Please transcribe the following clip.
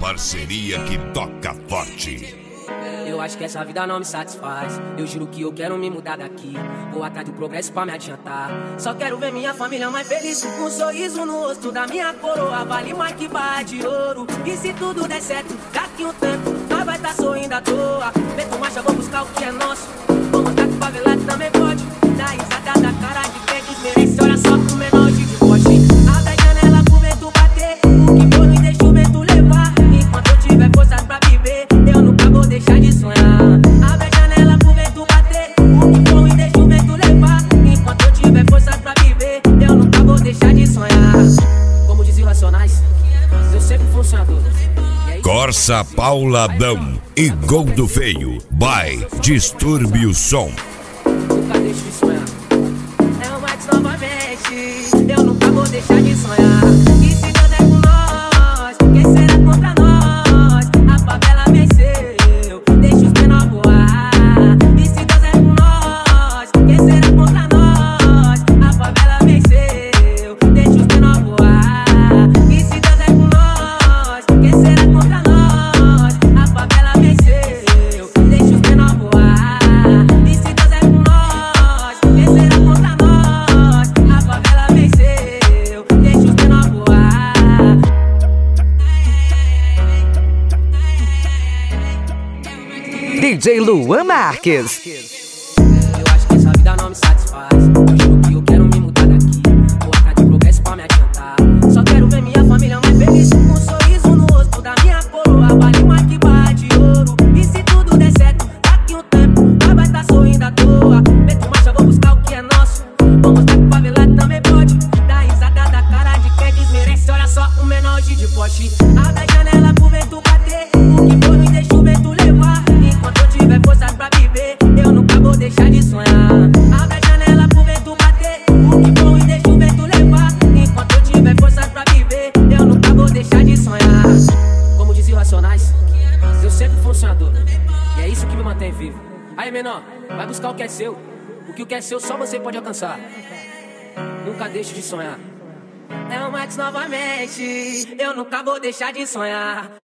parceria que toca forte. Eu acho que essa vida não me satisfaz. Eu juro que eu quero me mudar daqui. Vou atrás do progresso pra me adiantar. Só quero ver minha família mais feliz, com um sorriso no rosto da minha coroa. Vale mais que barra de ouro. E se tudo der certo, daqui um tempo nós vai tá sorrindo à toa. Meto marcha, vou buscar o que é nosso. Vou mostrar que o favelado também pode. Dá risada da cara de quem desmerece. Olha só pro menor de poste. Abre a janela pro vento bater. O que for e deixa o vento levar. Enquanto eu tiver forças pra viver, eu nunca vou deixar de sonhar. Abre a janela pro vento bater. O que for e deixa o vento levar. Enquanto eu tiver forças pra viver, eu nunca vou deixar de sonhar. Como diziam Racionais, eu sempre fui um sonhador. Corsa Pauladão e Gol do Feio. By Distúrbio Som. Nunca deixo de sonhar. É o Max novamente. Eu nunca vou deixar de sonhar. E se Deus é com nós, quem será contra nós? A favela venceu, deixa os menores voar. E se Deus é com nós, quem será contra nós? A favela venceu, deixa os menores voar. E se Deus é com nós, quem será contra nós? A favela venceu, deixa os menores voar. E se Deus é com nós, quem será contra nós? A favela venceu, deixa os menores voar. DJ Luan Marques. Eu acho que essa vida não me satisfaz. Eu juro que eu quero me mudar daqui. Vou atrás de progresso pra me adiantar. Só quero ver minha família mais feliz, com um sorriso no rosto da minha coroa. Vale mais que barra de ouro. E se tudo der certo, daqui um tempo nós vai tá sorrindo à toa. Meto marcha, vou buscar o que é nosso. Vou mostrar que o favelado também pode. Dá risada da cara de quem desmerece. Olha só o menor de poste. Abre a janela pro vento bater. O que for e deixa o vento levar. Enquanto eu tiver forças pra viver, eu nunca vou deixar de sonhar. Abre a janela pro vento bater. O que for e deixa o vento levar. Enquanto eu tiver forças pra viver, eu nunca vou deixar de sonhar. Como diziam Racionais, eu sempre fui um sonhador. E é isso que me mantém vivo. Aí, menor, vai buscar o que é seu. Porque o que é seu só você pode alcançar. Nunca deixe de sonhar. É o Max novamente. Eu nunca vou deixar de sonhar.